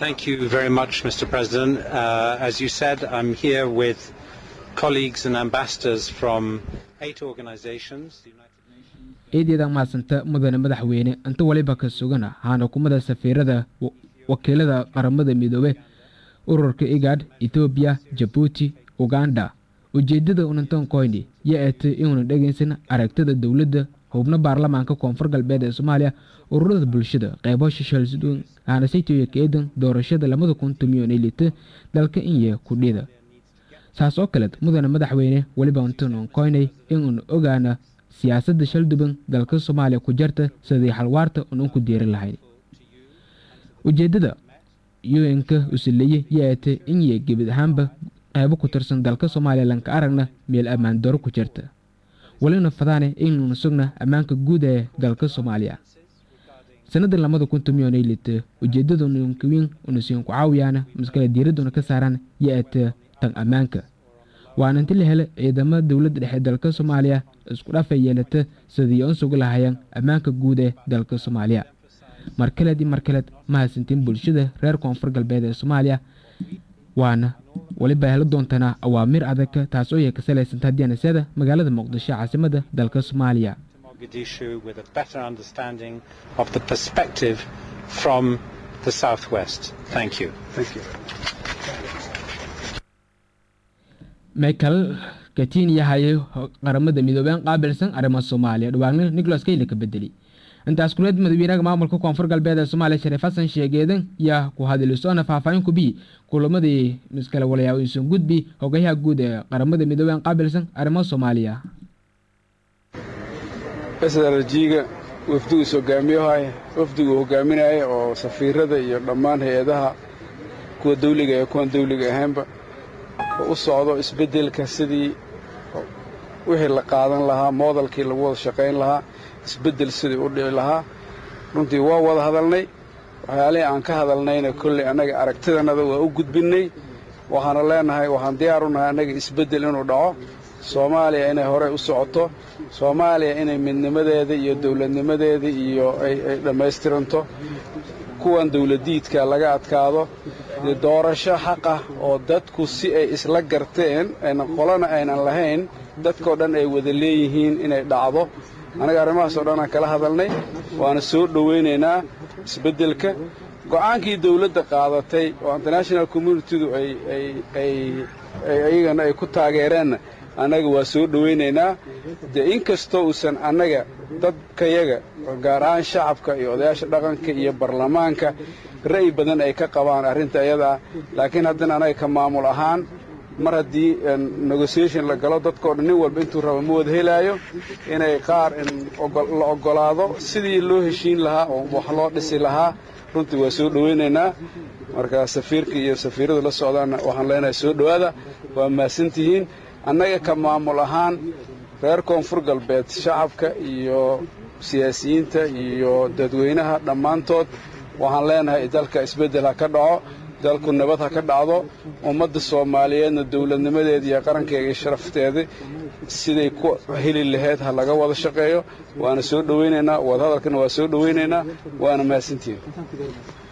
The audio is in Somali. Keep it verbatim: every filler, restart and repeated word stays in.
Thank you very much, Mister President. Uh, as you said, I'm here with colleagues and ambassadors from eight organizations. eedyada maasanta mudane madaxweyne inta waliba ka sugana hana kumada safiirada wakiilada qaramada midoobe ururka IGAD Ethiopia Djibouti Uganda ujeedada unantan koyni yaate inuu dhageysan aragtida dawladda hubna baarlamaanka koonfur galbeed ee Soomaaliya ururada bulshada qaybo shishalsuun aan saytiyo keedan doorashada lamada kun iyo lix dalka inye ku dhida saas oo kale mudane madaxweyne waliba untan koynay inuu ogaana siyaasadda shalduban dalka Soomaaliya ku jirta sidii xalwaarta uu ku diirin lahayd ujeedada U N-ka usileeyay yaate inye gibid ahaanba qaybo ku tirsan dalka Soomaaliya lanka aragna meel amaan daro ku jirta walina fadaane inuu sugna amaanka guud ee dalka Soomaaliya sanadda lamada kun iyo lix ujeedadu inuu kuwin uu siin ku caawiyana maskala diiraduna ka saaran yaate tan amaanka waana inta la helay ciidamada dawladda dhexe dalka Soomaaliya isku dhafay yeelata sidii oo sugu lahaayeen amaanka guud ee dalka Soomaaliya markale di markale ma hasantin bulshada reer koonfur galbeed ee Soomaaliya waana waliba helo doontana awaamir adag taas oo ay ka salaysan taadiyanasada magaalada Muqdisho caasimada dalka Soomaaliya with a better understanding of the perspective from the southwest. Thank you. Thank you. Michael Katin yahay qaramada midoobay qaabilsan arrimaha Soomaaliya dhawaaqna Nicholas Kay ka bedeli intaas kuleed madaxweynaha maamulka koonfur galbeed ee Soomaaliya Shariif Xasan sheegeedan yaa ku hadlaysoona faahfaahin ku bi kulamadii miskala walayaw insan gudbi hogayaha guud ee qaramada midoobay qaabilsan arrimaha Soomaaliya Asarajiga wafdigu soo gaamiyahay wafdigu hogaaminaya oo safiirada iyo dhammaan hay'adaha kuwa dawliga ee kuwa dawliga ahaanba u socdo isbedelka sidii wixii la qaadan lahaa modelkii lagu wada shaqeyn lahaa isbedel sidii u dhici lahaa runtii waa wada hadalnay waxyaalaha aan ka hadalnayna kulli anaga aragtidanada waa u gudbinay waxaan leenahay waxaan diyaar u nahay anaga isbedel inuu dhaco Soomaaliya inay hore u socoto Soomaaliya inay midnimadeeda iyo dawladnimadeeda iyo ay dhameystiranto kuwan dawladiidka laga adkaado doorasho xaq ah oo dadku si ay isla garteen ayna qolana aynan lahayn dadkoo dhan ay wada leeyihiin inay dhacdo anaga arrimahaas oo dhan kala hadalnay waana soo dhaweynaynaa isbedelka go'aankii dawladda qaadatay oo international community-du ay ay ay ayagana ay ku taageereen anaga waa soo dhaweynaynaa de inkastoo uusan anaga dadkayaga gaar ahaan shacabka iyo odayaasha dhaqanka iyo baarlamaanka ra'yi badan ay ka qabaan arrinta iyada laakiin haddana anaga ka maamul ahaan mar haddii negotiation la galo dadkoo dhan nin walba intuu rabo ma wada helaayo inay qaar la ogolaado sidii loo heshiin lahaa oo wax loo dhisi lahaa runtii waa soo dhaweynaynaa marka safiirka iyo safiirada la socdaana waxaan leenahay soo dhawaada waa maasantihiin annaga ka maamul ahaan reer koonfur galbeed shacabka iyo siyaasiyiinta iyo dadweynaha dhammaantood waxaan leenahay dalka isbeddel ha ka dhaco dalku nabad ha ka dhacdo ummadda Soomaaliyeedna dawladnimadeeda iyo qarankeega iyo sharafteeda siday ku heli lahayd ha laga wada shaqeeyo waana soo dhaweynaynaa wada hadalkana waa soo dhaweynaynaa waana maasantiin